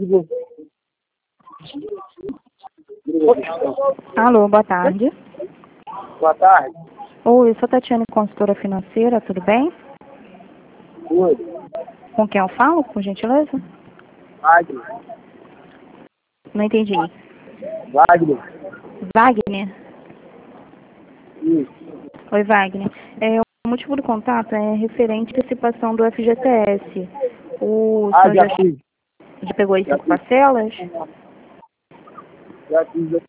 Alô, boa tarde. Boa tarde. Oi, eu sou Tatiane, consultora financeira, tudo bem? Oi. Com quem eu falo, por gentileza? Wagner. Não entendi. Wagner. Wagner? Isso. Oi, Wagner. O motivo do contato é referente à antecipação do FGTS. O senhor Já fiz. já pegou as Já 5 fiz. parcelas? Já fiz.